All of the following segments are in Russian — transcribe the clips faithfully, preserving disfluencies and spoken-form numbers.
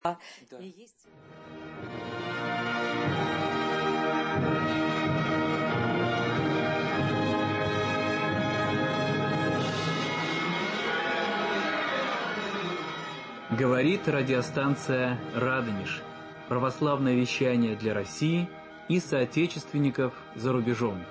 Да. И есть... Говорит радиостанция «Радонеж». Православное вещание для России и соотечественников за рубежом.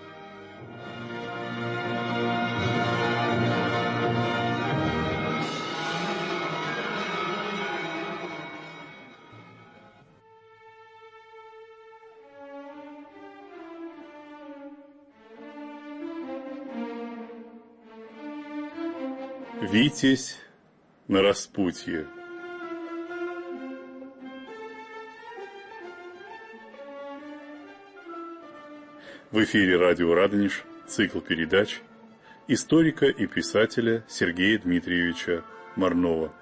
Витязь на распутье. В эфире радио «Радонеж», цикл передач историка и писателя Сергея Дмитриевича Марнова.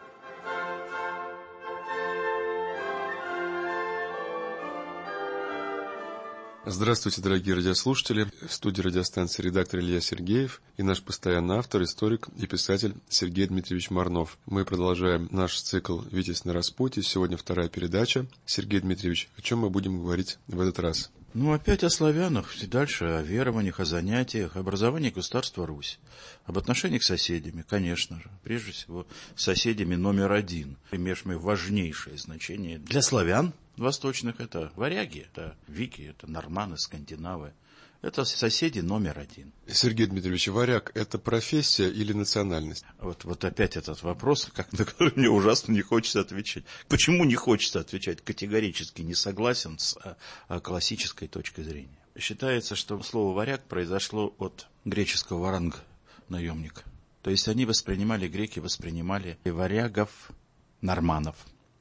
Здравствуйте, дорогие радиослушатели. В студии радиостанции редактор Илья Сергеев и наш постоянный автор, историк и писатель Сергей Дмитриевич Марнов. Мы продолжаем наш цикл «Витязь на распутье». Сегодня вторая передача. Сергей Дмитриевич, о чем мы будем говорить в этот раз? Ну, опять о славянах, и дальше о верованиях, о занятиях, об образовании государства Русь, об отношениях с соседями, конечно же. Прежде всего, с соседями номер один, имеющими важнейшее значение для славян восточных. Это варяги, это вики, это норманы, скандинавы. Это соседи номер один. Сергей Дмитриевич, варяг – это профессия или национальность? Вот, вот опять этот вопрос, как, на который мне ужасно не хочется отвечать. Почему не хочется отвечать? Категорически не согласен с а, а, классической точкой зрения. Считается, что слово «варяг» произошло от греческого «варанг» – наемник. То есть они воспринимали, греки воспринимали варягов, норманов,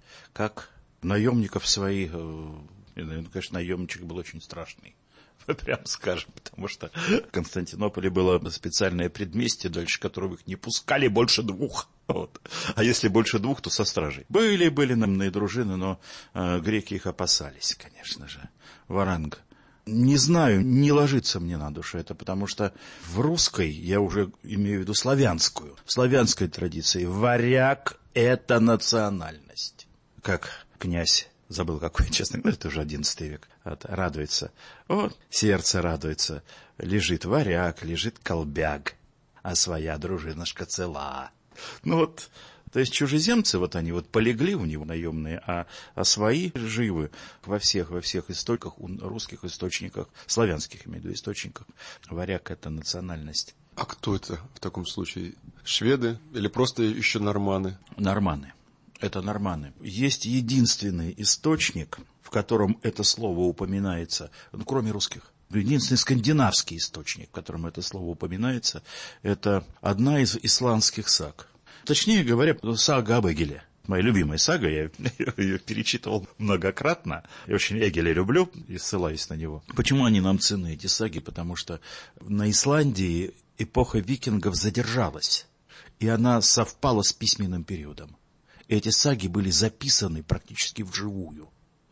как наемников своих. Ну, конечно, наемничек был очень страшный. Прям скажем, потому что в Константинополе было специальное предместье, дальше которого их не пускали больше двух. Вот. А если больше двух, то со стражей. Были, были намные дружины, но э, греки их опасались, конечно же. Варанг. Не знаю, не ложится мне на душу это, потому что в русской, я уже имею в виду славянскую, в славянской традиции варяг – это национальность. Как князь. Забыл, какой, честно говоря, это уже одиннадцатый век. Вот, радуется. О, сердце радуется. Лежит варяг, лежит колбяг, а своя дружинушка цела. Ну вот, то есть чужеземцы, вот они вот полегли у него наемные, а, а свои живы во всех, во всех источниках, русских источниках, славянских, имею в виду, источниках. Варяг – это национальность. А кто это в таком случае? Шведы или просто еще норманы? Норманы. Это норманы. Есть единственный источник, в котором это слово упоминается, ну, кроме русских. Единственный скандинавский источник, в котором это слово упоминается, это одна из исландских саг. Точнее говоря, сага об Эгеле. Моя любимая сага, я ее перечитывал многократно. Я очень Эгеля люблю и ссылаюсь на него. Почему они нам ценны, эти саги? Потому что на Исландии эпоха викингов задержалась, и она совпала с письменным периодом. Эти саги были записаны практически вживую.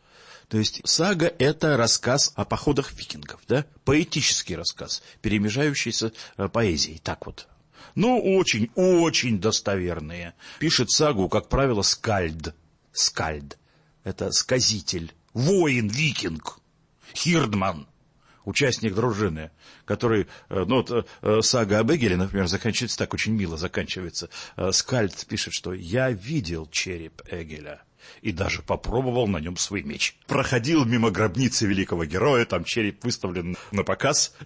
То есть сага – это рассказ о походах викингов, да? Поэтический рассказ, перемежающийся поэзией, так вот. Ну, очень-очень достоверные. Пишет сагу, как правило, скальд. Скальд – это сказитель, воин, викинг, хирдман. Участник дружины, который, ну вот сага об Эгеле, например, заканчивается так, очень мило заканчивается. Скальд пишет, что «я видел череп Эгеля и даже попробовал на нем свой меч. Проходил мимо гробницы великого героя, там череп выставлен на показ,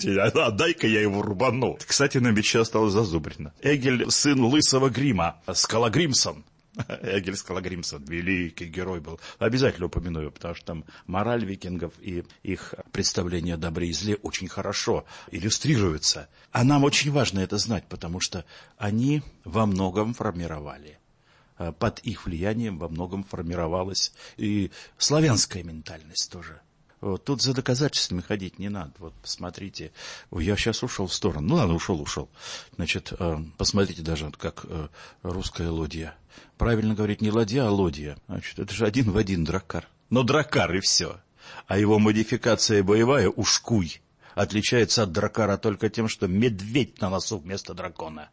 а дай-ка я его рубану». Кстати, на мече осталось зазубрено. Эгель – сын лысого Грима, Скалагримсон. Эгель Скалагримсон, великий герой был. Обязательно упомяну его, потому что там мораль викингов и их представление о добре и зле очень хорошо иллюстрируется. А нам очень важно это знать, потому что они во многом формировали. Под их влиянием во многом формировалась и славянская ментальность тоже. Вот, тут за доказательствами ходить не надо. Вот, посмотрите. Ой, я сейчас ушел в сторону. Ну ладно, ушел, ушел. Значит, э, посмотрите даже, как э, русская лодья. Правильно говорить не ладья, а лодья. Значит, это же один в один драккар. Но драккар и все. А его модификация боевая, ушкуй, отличается от драккара только тем, что медведь на носу вместо дракона.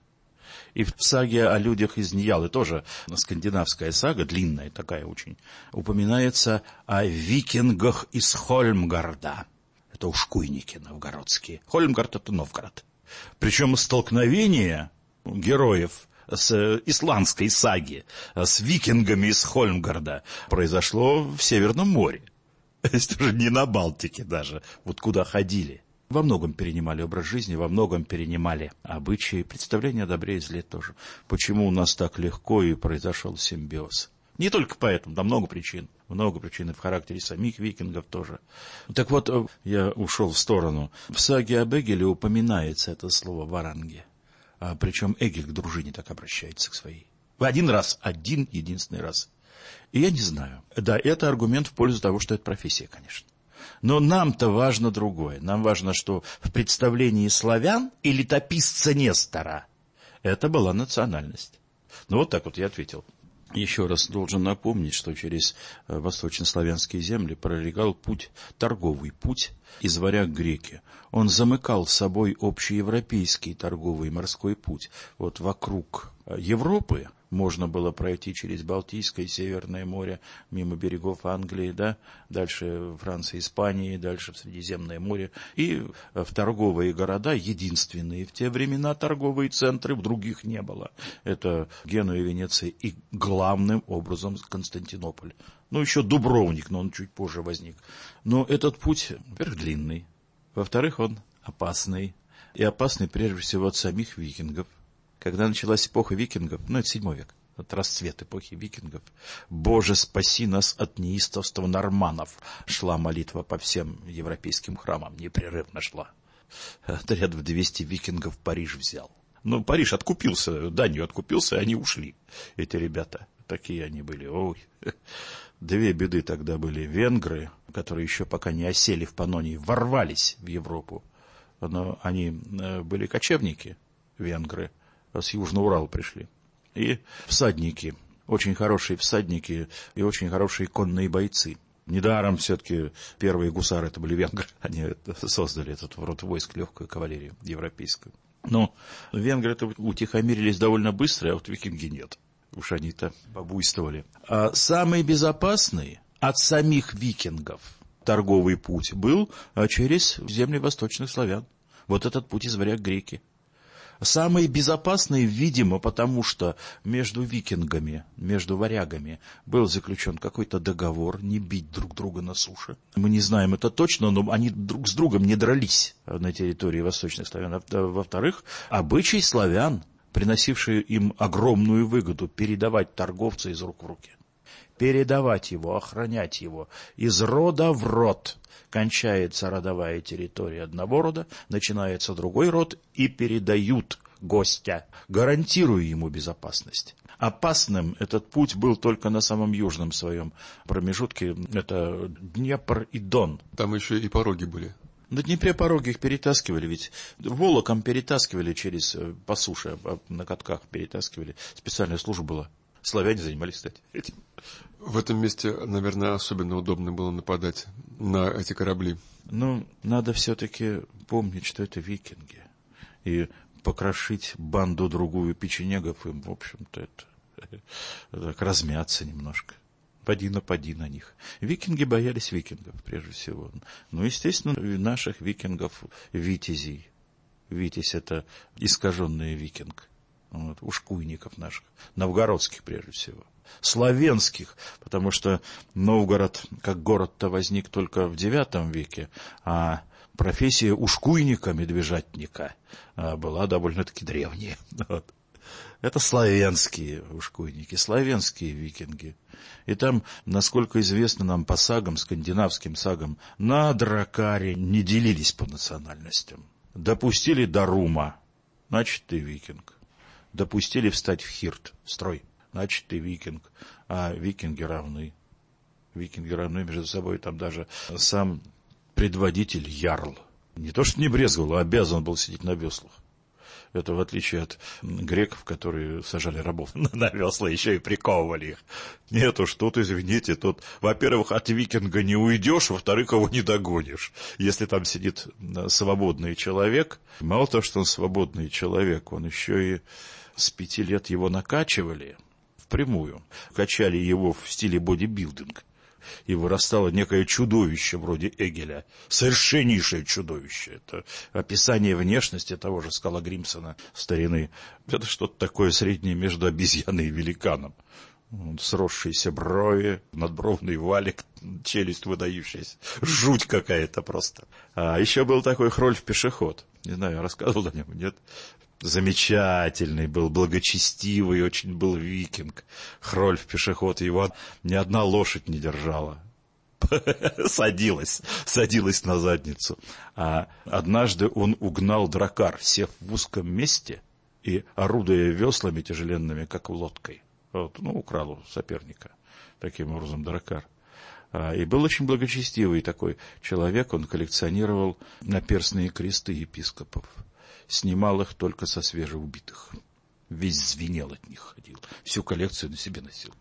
И в саге о людях из Ньялы, тоже скандинавская сага, длинная такая очень, упоминается о викингах из Хольмгарда. Это ушкуйники новгородские. Хольмгард — это Новгород. Причем столкновение героев с исландской саги, с викингами из Хольмгарда произошло в Северном море. То есть уже не на Балтике даже, вот куда ходили. Во многом перенимали образ жизни, во многом перенимали обычаи, представления о добре и зле тоже. Почему у нас так легко и произошел симбиоз? Не только поэтому, да много причин. Много причин и в характере самих викингов тоже. Так вот, я ушел в сторону. В саге об Эгеле упоминается это слово «варанги». А, причем Эгель к дружине так обращается к своей. В один раз, один единственный раз. И я не знаю. Да, это аргумент в пользу того, что это профессия, конечно. Но нам-то важно другое. Нам важно, что в представлении славян и летописца Нестора это была национальность. Ну, вот так вот я ответил. Еще раз должен напомнить, что через восточнославянские земли пролегал путь, торговый путь из Варяг к Греке. Он замыкал собой общеевропейский торговый морской путь. Вот вокруг Европы можно было пройти через Балтийское и Северное море, мимо берегов Англии, да, дальше Франции, Испании, дальше в Средиземное море. И в торговые города, единственные в те времена торговые центры, в других не было. Это Генуя, Венеция и главным образом Константинополь. Ну, еще Дубровник, но он чуть позже возник. Но этот путь, во-первых, длинный, во-вторых, он опасный. И опасный прежде всего от самих викингов. Когда началась эпоха викингов, ну, это седьмой век, это расцвет эпохи викингов, «Боже, спаси нас от неистовства норманнов», шла молитва по всем европейским храмам, непрерывно шла. Отряд в двести викингов Париж взял. Ну, Париж откупился, Данию откупился, и они ушли, эти ребята. Такие они были, ой. Две беды тогда были. Венгры, которые еще пока не осели в Паннонии, ворвались в Европу. Но они были кочевники, венгры, с Южного Урала пришли. И всадники, очень хорошие всадники и очень хорошие конные бойцы. Недаром все-таки первые гусары это были венгры. Они создали этот род войск, легкую кавалерию европейскую. Но венгры-то утихомирились довольно быстро, а вот викинги нет. Уж они-то побуйствовали. А самый безопасный от самих викингов торговый путь был через земли восточных славян. Вот этот путь из Варяг к Греке. Самый безопасный, видимо, потому что между викингами, между варягами был заключен какой-то договор не бить друг друга на суше. Мы не знаем это точно, но они друг с другом не дрались на территории восточных славян. Во-вторых, обычай славян, приносивший им огромную выгоду, передавать торговца из рук в руки. Передавать его, охранять его из рода в род. Кончается родовая территория одного рода, начинается другой род, и передают гостя, гарантируя ему безопасность. Опасным этот путь был только на самом южном своем промежутке, это Днепр и Дон. Там еще и пороги были. На Днепре пороги их перетаскивали, ведь волоком перетаскивали через, по суше, на катках перетаскивали. Специальная служба была. Славяне занимались, кстати, этим. В этом месте, наверное, особенно удобно было нападать на эти корабли. Ну, надо все-таки помнить, что это викинги. И покрошить банду другую печенегов им, в общем-то, это так, размяться немножко. Поди напади на них. Викинги боялись викингов, прежде всего. Ну, естественно, наших викингов, витязей. Витязь — это искаженный викинг. Вот, ушкуйников наших, новгородских прежде всего, славянских, потому что Новгород как город-то возник только в девятом веке, а профессия ушкуйника, медвежатника была довольно-таки древняя. Вот. Это славянские ушкуйники, славянские викинги. И там, насколько известно нам по сагам, скандинавским сагам, на Дракаре не делились по национальностям. Допустили до Рума, значит, ты викинг. Допустили встать в хирт, строй, значит, ты викинг. А викинги равны. Викинги равны между собой. Там даже сам предводитель ярл не то что не брезговал, а обязан был сидеть на веслах. Это в отличие от греков, которые сажали рабов на весла, еще и приковывали их. Нет уж, тут, извините, тут, во-первых, от викинга не уйдешь, во-вторых, его не догонишь. Если там сидит свободный человек, мало того, что он свободный человек, он еще и с пяти лет его накачивали впрямую, качали его в стиле бодибилдинг, и вырастало некое чудовище вроде Эгеля, совершеннейшее чудовище. Это описание внешности того же Скала Гримсона старины. Это что-то такое среднее между обезьяной и великаном. Сросшиеся брови, надбровный валик, челюсть выдающаяся. Жуть какая-то просто. А еще был такой Хрольф-пешеход. Не знаю, я рассказывал о нем, нет? Замечательный был, благочестивый, очень был викинг. Хрольф-пешеход, его ни одна лошадь не держала. Садилась, садилась на задницу. А однажды он угнал дракар, сев в узком месте и орудуя веслами тяжеленными, как лодкой. Вот, ну, украл у соперника таким образом дракар. А, и был очень благочестивый такой человек, он коллекционировал наперстные кресты епископов. Снимал их только со свежеубитых. Весь звенел от них, ходил. Всю коллекцию на себе носил.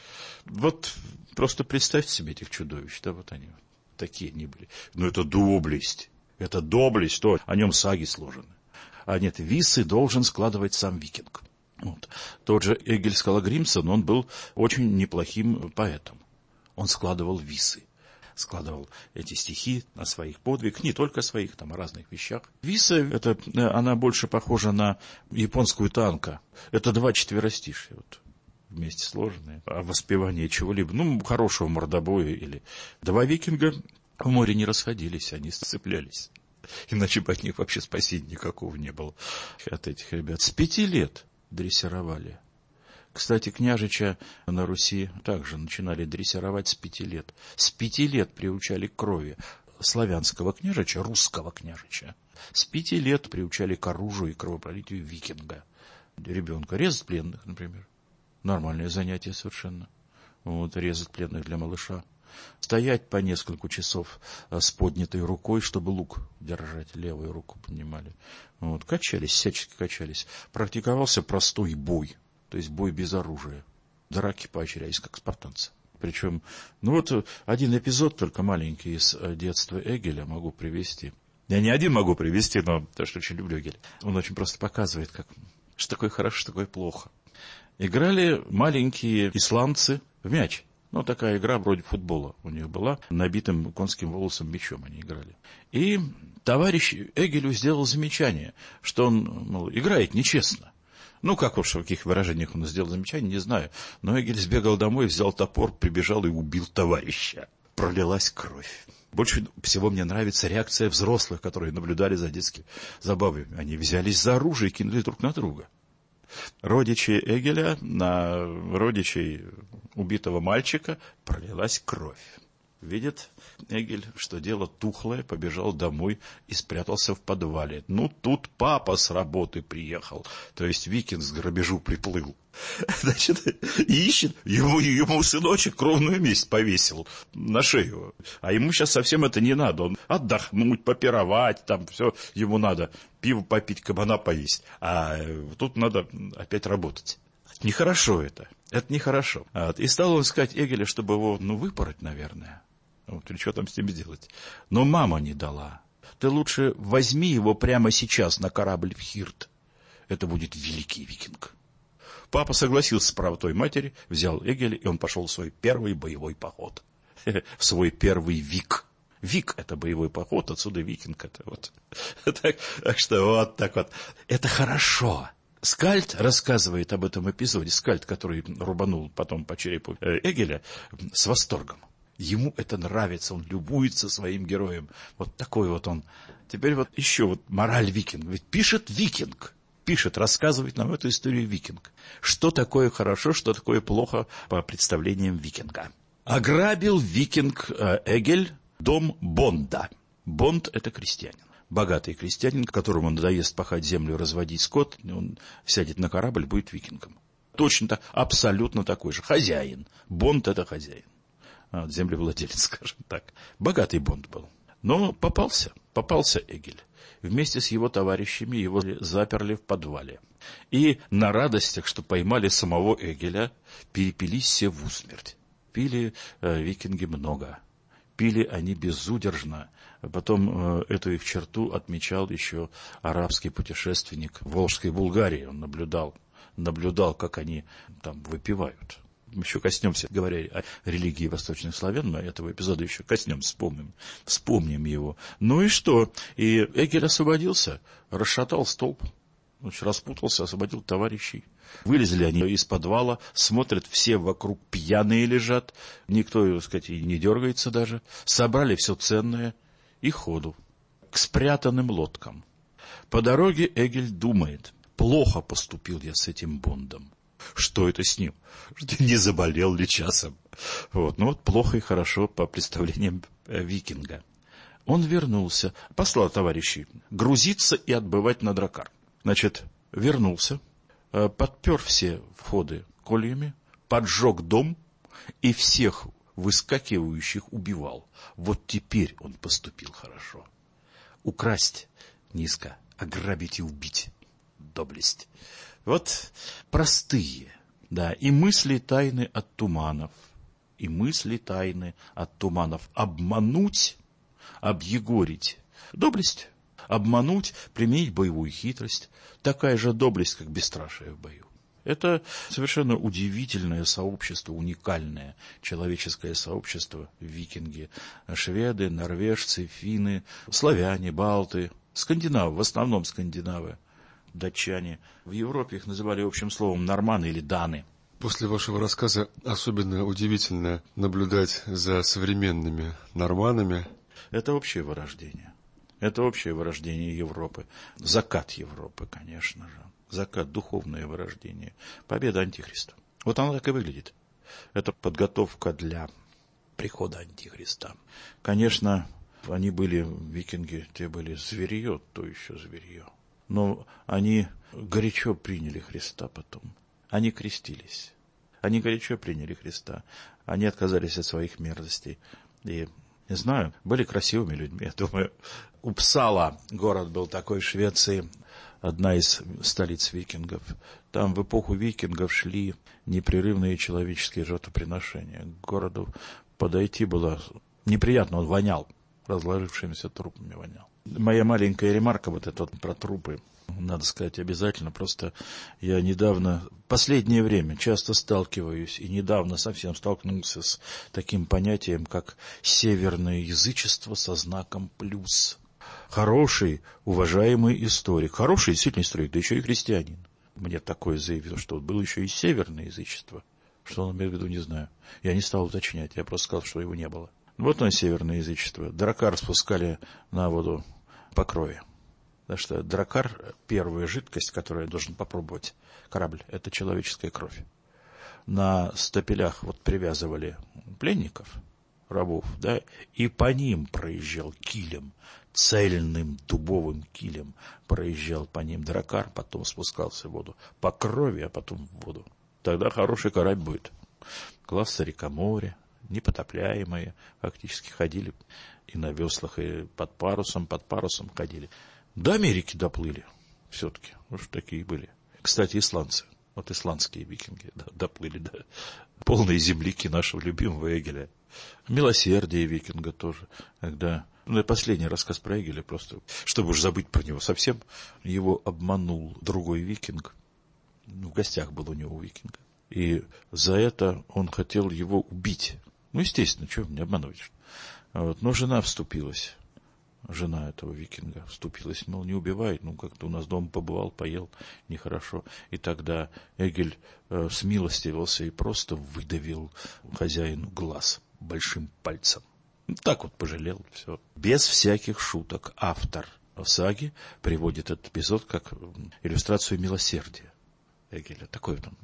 Вот просто представьте себе этих чудовищ, да, вот они, такие они были. Но это доблесть, это доблесть, то о нем саги сложены. А нет, висы должен складывать сам викинг. Вот. Тот же Эгиль Скала Гримсон, он был очень неплохим поэтом. Он складывал висы. Складывал эти стихи на своих подвигах, не только своих, там, о разных вещах. Виса, это, она больше похожа на японскую танка. Это два четверостишья, вот, вместе сложенные. А воспевание чего-либо, ну, хорошего мордобоя или... Два викинга в море не расходились, они сцеплялись. Иначе бы от них вообще спасения никакого не было. От этих ребят. С пяти лет дрессировали. Кстати, княжича на Руси также начинали дрессировать с пяти лет. С пяти лет приучали к крови славянского княжича, русского княжича. С пяти лет приучали к оружию и кровопролитию викинга. Ребенка резать пленных, например. Нормальное занятие совершенно. Вот, резать пленных для малыша. Стоять по несколько часов с поднятой рукой, чтобы лук держать, левую руку поднимали. Вот, качались, всячески качались. Практиковался простой бой. То есть бой без оружия. Драки поощрялись, как спартанцы. Причем, ну вот один эпизод только маленький из детства Эгеля могу привести. Я не один могу привести, но потому что очень люблю Эгеля. Он очень просто показывает, как, что такое хорошо, что такое плохо. Играли маленькие исландцы в мяч. Ну, такая игра вроде футбола у них была. Набитым конским волосом мячом они играли. И товарищ Эгелю сделал замечание, что он, мол, играет нечестно. Ну, как уж в каких выражениях он сделал замечание, не знаю. Но Эгель сбегал домой, взял топор, прибежал и убил товарища. Пролилась кровь. Больше всего мне нравится реакция взрослых, которые наблюдали за детскими забавами. Они взялись за оружие и кинули друг на друга. Родичи Эгеля на родичей убитого мальчика пролилась кровь. Видит Эгель, что дело тухлое, побежал домой и спрятался в подвале. Ну, тут папа с работы приехал, то есть викинг с грабежу приплыл. Значит, ищет, ему, ему сыночек кровную месть повесил на шею. А ему сейчас совсем это не надо. Он отдохнуть, попировать, там все ему надо. Пиво попить, кабана поесть. А тут надо опять работать. Нехорошо это. Это нехорошо. И стал он искать Эгеля, чтобы его, ну, выпороть, наверное. Вот, или что там с ним сделать. Но мама не дала. Ты лучше возьми его прямо сейчас на корабль в Хирт. Это будет великий викинг. Папа согласился с правотой матери, взял Эгеля, и он пошел в свой первый боевой поход. В свой первый вик. Вик – это боевой поход, отсюда викинг. Это вот. Так, так что вот так вот. Это хорошо. Скальд рассказывает об этом эпизоде. Скальд, который рубанул потом по черепу Эгеля, с восторгом. Ему это нравится, он любуется своим героем. Вот такой вот он. Теперь вот еще вот мораль викинга. Ведь пишет викинг. Пишет, рассказывает нам эту историю викинг. Что такое хорошо, что такое плохо по представлениям викинга. Ограбил викинг Эгель дом Бонда. Бонд – это крестьянин. Богатый крестьянин, которому надоест пахать землю, разводить скот, он сядет на корабль, будет викингом. Точно, абсолютно такой же. Хозяин. Бонд – это хозяин. Вот, землевладелец, скажем так. Богатый Бонд был. Но попался, попался Эгель. Вместе с его товарищами его заперли в подвале. И на радостях, что поймали самого Эгеля, перепились все в усмерть. Пили э, викинги много. Пили они безудержно. Потом э, эту их черту отмечал еще арабский путешественник в Волжской Булгарии. Он наблюдал наблюдал, как они там выпивают. Мы еще коснемся, говоря о религии восточных славян, мы этого эпизода еще коснемся, вспомним, вспомним его. Ну и что? И Эгель освободился, расшатал столб, значит, распутался, освободил товарищей. Вылезли они из подвала, смотрят, все вокруг пьяные лежат, никто, так сказать, и не дергается даже. Собрали все ценное и ходу к спрятанным лодкам. По дороге Эгель думает: плохо поступил я с этим Бондом. Что это с ним? Не заболел ли часом? Вот. Ну вот плохо и хорошо по представлениям викинга. Он вернулся, послал товарищей грузиться и отбывать на дракар. Значит, вернулся, подпер все входы кольями, поджег дом и всех выскакивающих убивал. Вот теперь он поступил хорошо. Украсть низко, ограбить и убить — доблесть. Вот простые, да, и мысли тайны от туманов, и мысли тайны от туманов. Обмануть, объегорить — доблесть. Обмануть, применить боевую хитрость — такая же доблесть, как бесстрашие в бою. Это совершенно удивительное сообщество, уникальное человеческое сообщество викинги. Шведы, норвежцы, финны, славяне, балты, скандинавы, в основном скандинавы, датчане. В Европе их называли общим словом норманы или даны. После вашего рассказа особенно удивительно наблюдать за современными норманами. Это общее вырождение. Это общее вырождение Европы. Закат Европы, конечно же. Закат, духовное вырождение. Победа Антихриста. Вот оно так и выглядит. Это подготовка для прихода Антихриста. Конечно, они были, викинги, те были зверье, то еще зверье. Но они горячо приняли Христа потом. Они крестились. Они горячо приняли Христа. Они отказались от своих мерзостей. И, не знаю, были красивыми людьми, я думаю. Упсала, город был такой в Швеции, одна из столиц викингов. Там в эпоху викингов шли непрерывные человеческие жертвоприношения. К городу подойти было неприятно, он вонял, разложившимися трупами вонял. Моя маленькая ремарка вот эта вот про трупы, надо сказать обязательно, просто я недавно, последнее время часто сталкиваюсь, и недавно совсем столкнулся с таким понятием, как северное язычество со знаком плюс. Хороший, уважаемый историк, хороший действительно историк, да еще и христианин. Мне такое заявил, что было еще и северное язычество. Что он имеет в виду, не знаю. Я не стал уточнять, я просто сказал, что его не было. Вот оно, северное язычество. Дракар спускали на воду по крови. Потому что дракар, первая жидкость, которую должен попробовать корабль, это человеческая кровь. На стапелях вот привязывали пленников, рабов, да, и по ним проезжал килем, цельным дубовым килем проезжал по ним дракар, потом спускался в воду по крови, а потом в воду. Тогда хороший корабль будет. Класса река-море, непотопляемые, фактически ходили и на веслах, и под парусом, под парусом ходили. До Америки доплыли все-таки, уж такие были. Кстати, исландцы, вот исландские викинги да, доплыли до полной земляки нашего любимого Эгеля. Милосердие викинга тоже, когда... Ну, последний рассказ про Эгеля, просто, чтобы уж забыть про него совсем, его обманул другой викинг. В гостях был у него викинг. И за это он хотел его убить. Ну, естественно, что мне обманывать? Вот. Но жена вступилась. Жена этого викинга вступилась, мол, не убивай, ну, как-то у нас дома побывал, поел, нехорошо. И тогда Эгель э, смилостивился и просто выдавил хозяину глаз большим пальцем. Так вот пожалел, все. Без всяких шуток автор саги приводит этот эпизод как иллюстрацию милосердия Эгеля. Такой там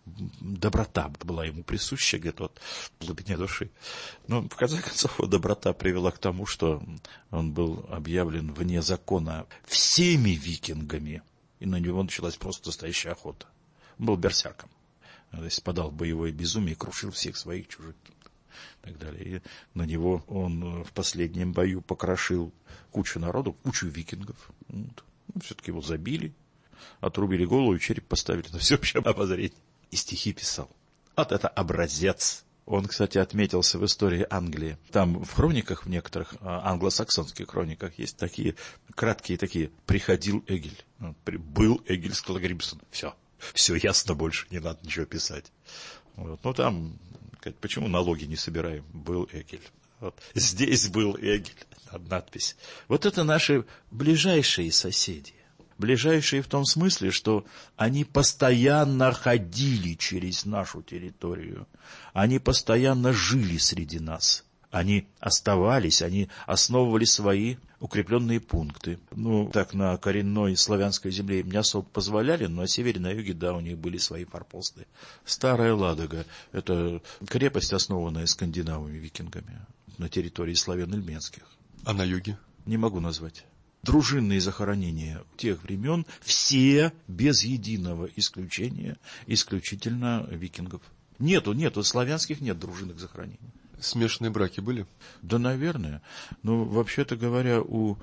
доброта была ему присуща где-то вот в глубине души. Но в конце концов доброта привела к тому, что он был объявлен вне закона всеми викингами, и на него началась просто настоящая охота. Он был берсерком. То есть подал в боевое безумие и крушил всех своих, чужих и так далее. И на него он в последнем бою покрошил кучу народу, кучу викингов. Вот. Ну, все-таки его забили, отрубили голову и череп поставили на всеобщее обозрение. И стихи писал. Вот это образец. Он, кстати, отметился в истории Англии. Там в хрониках, в некоторых англосаксонских хрониках есть такие краткие такие. Приходил Эгель. Был Эгель Скалогримсон. Все. Все ясно, больше не надо ничего писать. Вот. Ну, там, почему налоги не собираем? Был Эгель. Вот. Здесь был Эгель. Надпись. Вот это наши ближайшие соседи. Ближайшие в том смысле, что они постоянно ходили через нашу территорию. Они постоянно жили среди нас. Они оставались, они основывали свои укрепленные пункты. Ну, так на коренной славянской земле им не особо позволяли, но на севере, на юге, да, у них были свои форпосты. Старая Ладога – это крепость, основанная скандинавами, викингами, на территории славян-эльменских. А на юге? Не могу назвать. Дружинные захоронения тех времен, все, без единого исключения, исключительно викингов. Нету, нету, славянских нет дружинных захоронений. Смешанные браки были? Да, наверное. Ну, вообще-то говоря, у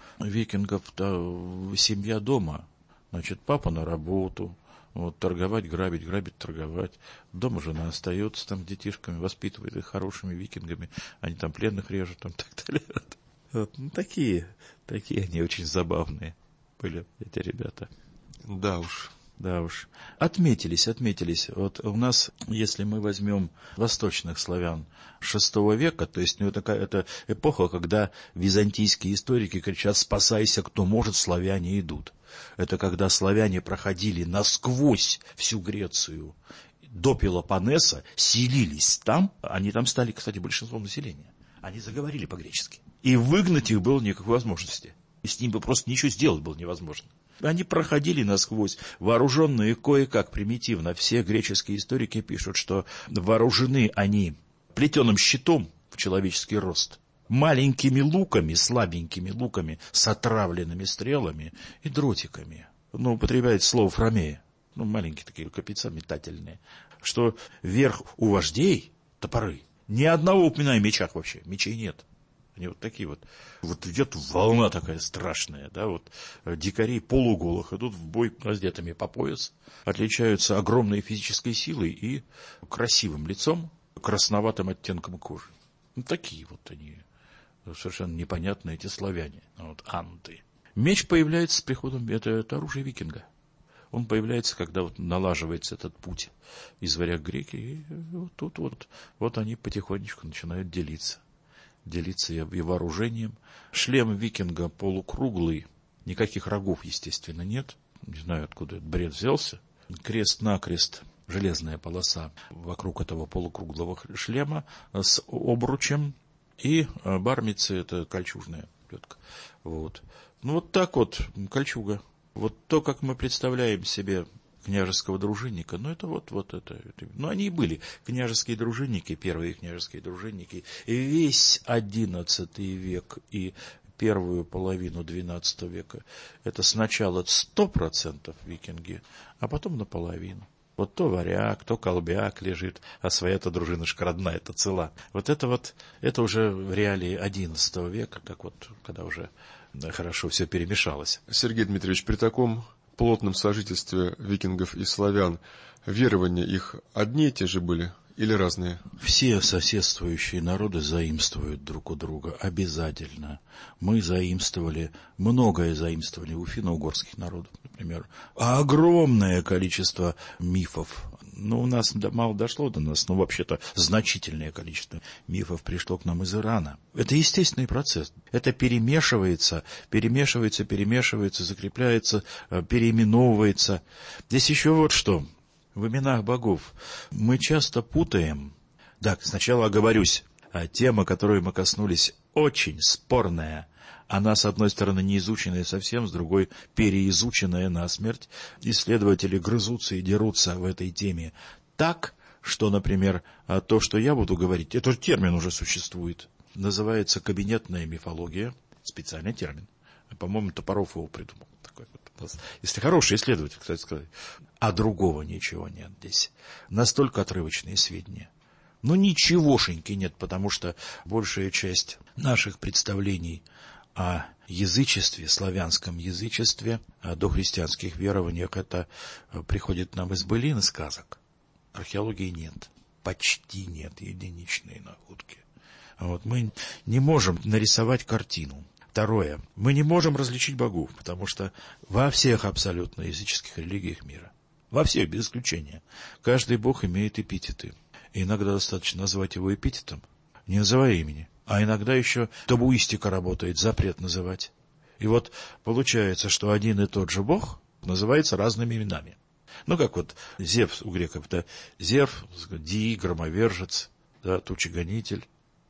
викингов-то семья дома. Значит, папа на работу, вот, торговать, грабить, грабить, торговать. Дома жена остается там с детишками, воспитывает их хорошими викингами. Они там пленных режут, там так далее. Вот, ну, такие, такие они очень забавные были, эти ребята. Да уж. Да уж. Отметились, отметились. Вот у нас, если мы возьмем восточных славян шестого века, то есть ну, такая это эпоха, когда византийские историки кричат «спасайся, кто может, славяне идут». Это когда славяне проходили насквозь всю Грецию до Пелопоннеса, селились там, они там стали, кстати, большинством населения. Они заговорили по-гречески. И выгнать их было никакой возможности. И с ним бы просто ничего сделать было невозможно. Они проходили насквозь, вооруженные кое-как примитивно. Все греческие историки пишут, что вооружены они плетеным щитом в человеческий рост, маленькими луками, слабенькими луками, с отравленными стрелами и дротиками. Ну, употребляет слово фромея. Ну, маленькие такие копья метательные. Что верх у вождей топоры. Ни одного упоминаю о мечах вообще. Мечей нет. Они вот такие вот. Вот идет волна такая страшная, да, вот дикари полуголых идут в бой раздетыми по пояс, отличаются огромной физической силой и красивым лицом, красноватым оттенком кожи. Ну, такие вот они, совершенно непонятные эти славяне, вот анты. Меч появляется с приходом, это, это оружие викинга. Он появляется, когда вот налаживается этот путь из варяг греки, и вот тут вот, вот они потихонечку начинают делиться. Делиться и вооружением. Шлем викинга полукруглый, никаких рогов, естественно, нет. Не знаю, откуда этот бред взялся. Крест-накрест, железная полоса вокруг этого полукруглого шлема с обручем. И бармицы, это кольчужная плетка. Вот. Ну, вот так вот, кольчуга. Вот то, как мы представляем себе княжеского дружинника, ну, это вот, вот это, это. Ну, они и были княжеские дружинники, первые княжеские дружинники. И весь одиннадцатый век и первую половину двенадцатого века это сначала сто процентов викинги, а потом наполовину. Вот то варяг, то колбяк лежит, а своя-то дружинушка родная-то цела. Вот это вот, это уже в реалии одиннадцатого века, как вот, когда уже да, хорошо все перемешалось. Сергей Дмитриевич, при таком плотном сожительстве викингов и славян, верования их одни и те же были или разные? Все соседствующие народы заимствуют друг у друга обязательно. Мы заимствовали, многое заимствовали у финно-угорских народов, например. А огромное количество мифов. Ну, у нас мало дошло до нас, но вообще-то значительное количество мифов пришло к нам из Ирана. Это естественный процесс. Это перемешивается, перемешивается, перемешивается, закрепляется, переименовывается. Здесь еще вот что. В именах богов мы часто путаем. Так, сначала оговорюсь. Тема, которой мы коснулись, очень спорная. Она, с одной стороны, не изученная совсем, с другой, переизученная насмерть. Исследователи грызутся и дерутся в этой теме так, что, например, то, что я буду говорить, этот термин уже существует. Называется кабинетная мифология. Специальный термин. По-моему, Топоров его придумал. Такой вот. Если хороший исследователь, кстати сказать. А другого ничего нет здесь. Настолько отрывочные сведения. Но ничегошеньки нет, потому что большая часть наших представлений о язычестве, славянском язычестве, о дохристианских верованиях, это приходит нам из былин и сказок. Археологии нет. Почти нет. Единичные находки. Вот. Мы не можем нарисовать картину. Второе. Мы не можем различить богов, потому что во всех абсолютно языческих религиях мира, Во всех, без исключения. Каждый бог имеет эпитеты. И иногда достаточно назвать его эпитетом, не называя имени. А иногда еще табуистика работает, запрет называть. И вот получается, что один и тот же бог называется разными именами. Ну, как вот Зевс у греков, да, Зевс, Ди, громовержец, да, тучегонитель.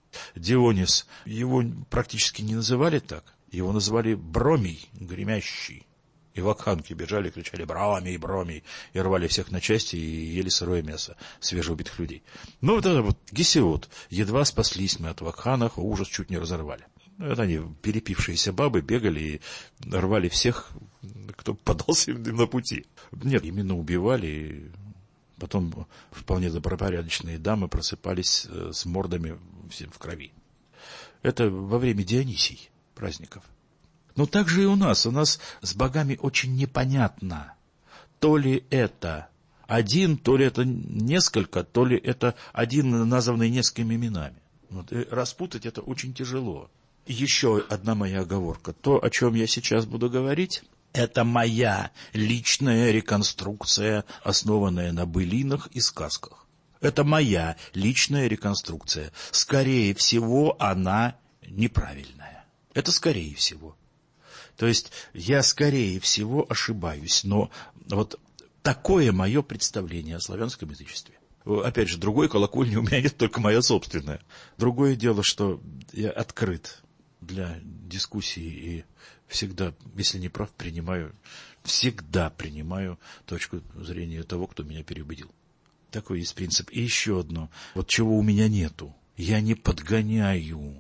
Дионис, его практически не называли так, его называли Бромий, гремящий. И вакханки бежали, кричали «Бромий, Бромий», и рвали всех на части и ели сырое мясо свежеубитых людей. Ну, вот это вот Гесиод. Едва спаслись мы от вакханов, ужас чуть не разорвали. Это они, перепившиеся бабы, бегали и рвали всех, кто подался им на пути. Нет, именно убивали, и потом вполне добропорядочные дамы просыпались с мордами всем в крови. Это во время Дионисий праздников. Но так же и у нас. У нас с богами очень непонятно, то ли это один, то ли это несколько, то ли это один, названный несколькими именами. Вот, распутать это очень тяжело. Еще одна моя оговорка. То, о чем я сейчас буду говорить, это моя личная реконструкция, основанная на былинах и сказках. Это моя личная реконструкция. Скорее всего, она неправильная. Это скорее всего. То есть я, скорее всего, ошибаюсь. Но вот такое мое представление о славянском язычестве. Опять же, другой колокольни у меня нет, только моя собственная. Другое дело, что я открыт для дискуссии и всегда, если не прав, принимаю, всегда принимаю точку зрения того, кто меня переубедил. Такой есть принцип. И еще одно. Вот чего у меня нету. Я не подгоняю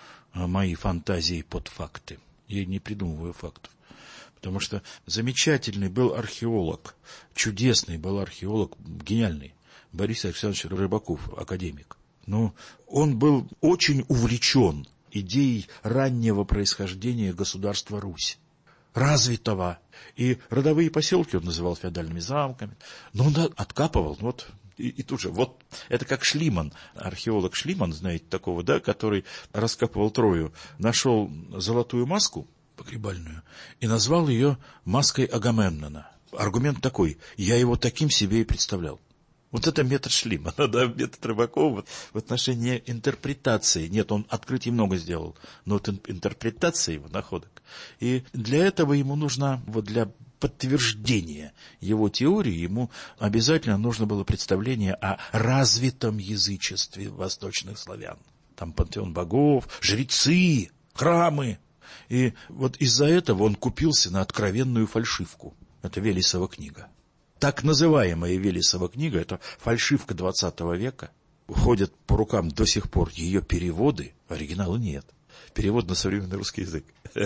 мои фантазии под факты. Я не придумываю фактов. Потому что замечательный был археолог, чудесный был археолог, гениальный, Борис Александрович Рыбаков, академик. Но он был очень увлечен идеей раннего происхождения государства Русь, развитого. И родовые поселки он называл феодальными замками. Но он откапывал, вот, и, и тут же, вот, это как Шлиман, археолог Шлиман, знаете, такого, да, который раскапывал Трою, нашел золотую маску погребальную и назвал ее маской Агамемнона. Аргумент такой: я его таким себе и представлял. Вот это метод Шлимана, да, метод Рыбакова в отношении интерпретации. Нет, он открытий много сделал, но вот интерпретация его находок. И для этого ему нужно, вот для подтверждения его теории, ему обязательно нужно было представление о развитом язычестве восточных славян. Там пантеон богов, жрецы, храмы. И вот из-за этого он купился на откровенную фальшивку. Это Велесова книга. Так называемая Велесова книга, это фальшивка двадцатого века. Ходят по рукам до сих пор ее переводы, оригинала нет. Перевод на современный русский язык.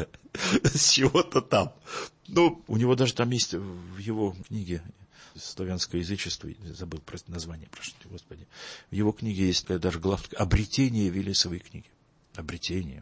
С чего-то там. Ну, у него даже там есть в его книге «Славянское язычество», забыл название, простите, Господи. В его книге есть даже главка «Обретение Велесовой книги». Обретение.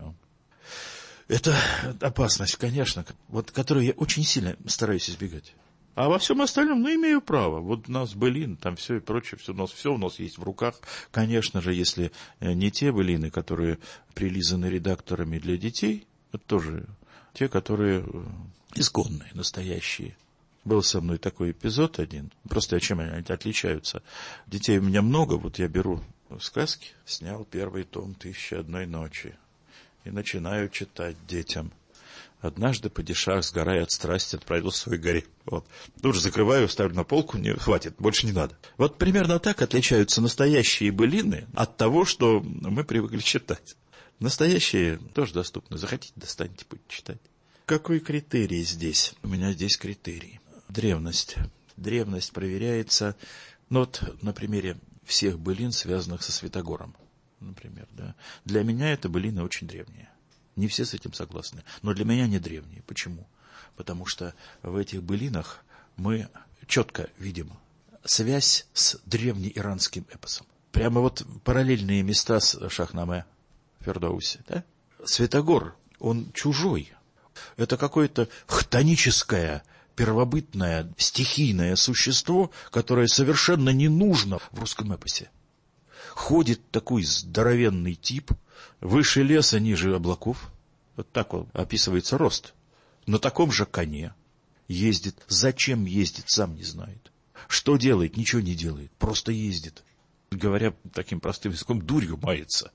Это опасность, конечно, вот, которую я очень сильно стараюсь избегать. А во всем остальном, ну, имею право. Вот у нас былин, там все и прочее, все у нас, все у нас есть в руках. Конечно же, если не те былины, которые прилизаны редакторами для детей, это тоже те, которые исконные, настоящие. Был со мной такой эпизод один. Просто чем они отличаются? Детей у меня много, вот я беру сказки, снял первый том «Тысяча одной ночи» и начинаю читать детям. Однажды падишах, сгорая от страсти, отправился в свой гарем. Вот. Тут же закрываю, ставлю на полку, не хватит, больше не надо. Вот примерно так отличаются настоящие былины от того, что мы привыкли читать. Настоящие тоже доступны. Захотите, достаньте, будете читать. Какой критерий здесь? У меня здесь критерий. Древность. Древность проверяется, ну вот на примере всех былин, связанных со Святогором. Например, да. Для меня это былины очень древние. Не все с этим согласны, но для меня они древние. Почему? Потому что в этих былинах мы четко видим связь с древнеиранским эпосом. Прямо вот параллельные места с Шахнаме, Фердауси. Да? Святогор, он чужой. Это какое-то хтоническое, первобытное, стихийное существо, которое совершенно не нужно в русском эпосе. Ходит такой здоровенный тип, выше леса, ниже облаков. Вот так вот описывается рост. На таком же коне ездит. Зачем ездит, сам не знает. Что делает? Ничего не делает, просто ездит. Говоря таким простым языком, дурью мается.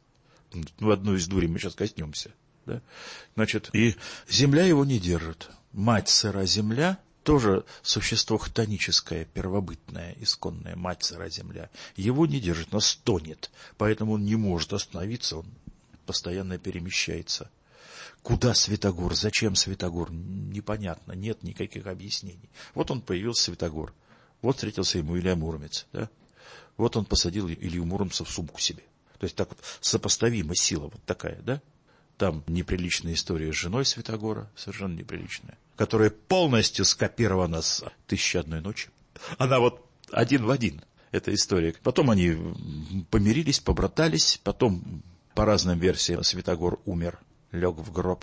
В одну из дурей мы сейчас коснемся. Да? Значит, и земля его не держит. Мать сыра земля, тоже существо хтоническое, первобытное, исконное, мать сыра земля, его не держит, но стонет. Поэтому он не может остановиться, он постоянно перемещается. Куда Святогор? Зачем Святогор? Непонятно, нет никаких объяснений. Вот он появился, Святогор. Вот встретился ему Илья Муромец. Да? Вот он посадил Илью Муромца в сумку себе. То есть так вот сопоставима сила вот такая, да? Там неприличная история с женой Святогора, совершенно неприличная, которая полностью скопирована с «Тысячи одной ночи». Она вот один в один, эта история. Потом они помирились, побратались, потом, по разным версиям, Святогор умер, лег в гроб,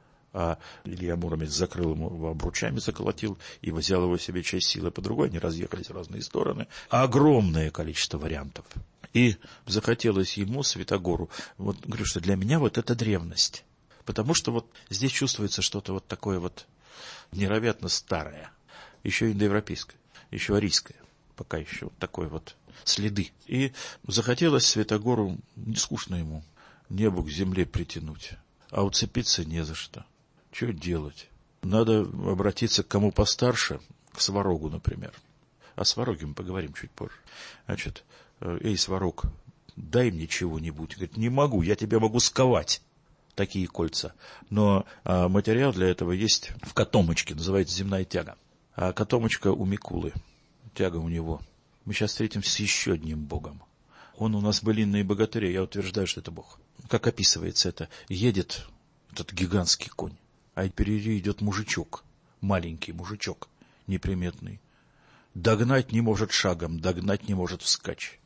а Илья Муромец закрыл ему обручами, заколотил и взял его себе часть силы. По другой они разъехались в разные стороны. Огромное количество вариантов. И захотелось ему, Святогору, вот говорю, что для меня вот это древность. Потому что вот здесь чувствуется что-то вот такое вот невероятно старое. Еще индоевропейское, еще арийское. Пока еще вот такое вот следы. И захотелось Святогору, не скучно ему, небо к земле притянуть. А уцепиться не за что. Что делать? Надо обратиться к кому постарше, к Сварогу, например. О Свароге мы поговорим чуть позже. Значит, эй, Сварог, дай мне чего-нибудь. Говорит, не могу, я тебя могу сковать. Такие кольца. Но а, материал для этого есть в котомочке, называется земная тяга. А котомочка у Микулы, тяга у него. Мы сейчас встретимся с еще одним богом. Он у нас былинный богатырь, я утверждаю, что это бог. Как описывается это? Едет этот гигантский конь, а впереди идет мужичок, маленький мужичок, неприметный. Догнать не может шагом, догнать не может вскачь.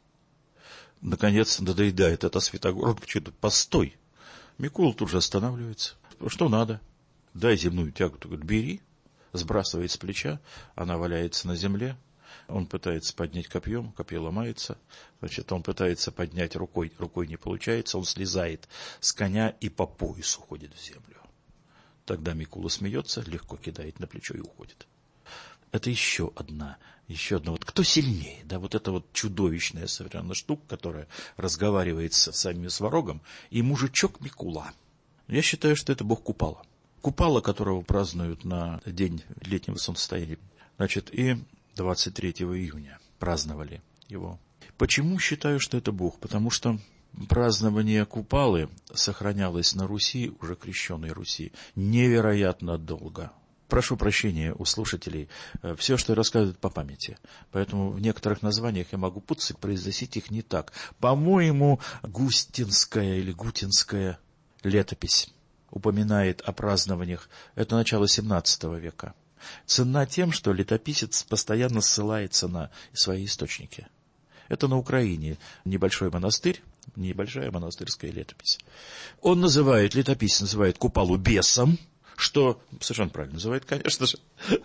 Наконец надоедает это Святогор. Что-то постой. Микула тут же останавливается. Что надо? Дай земную тягу. Говорит, бери. Сбрасывает с плеча. Она валяется на земле. Он пытается поднять копьем. Копье ломается. Значит, он пытается поднять рукой. Рукой не получается. Он слезает с коня и по пояс уходит в землю. Тогда Микула смеется, легко кидает на плечо и уходит. Это еще одна, еще одна. Вот кто сильнее? Да, вот это вот чудовищная совершенно штука, которая разговаривает с самим Сварогом, и мужичок Микула. Я считаю, что это бог Купала. Купала, которого празднуют на день летнего солнцестояния. Значит, и двадцать третьего июня праздновали его. Почему считаю, что это бог? Потому что празднование Купалы сохранялось на Руси, уже крещенной Руси, невероятно долго. Прошу прощения у слушателей, все, что рассказывают по памяти. Поэтому в некоторых названиях я могу путать, произносить их не так. По-моему, Густинская или Гутинская летопись упоминает о празднованиях. Это начало семнадцатого века. Ценна тем, что летописец постоянно ссылается на свои источники. Это на Украине небольшой монастырь, небольшая монастырская летопись. Он называет, летописец называет Купалу бесом, что, совершенно правильно называет, конечно же,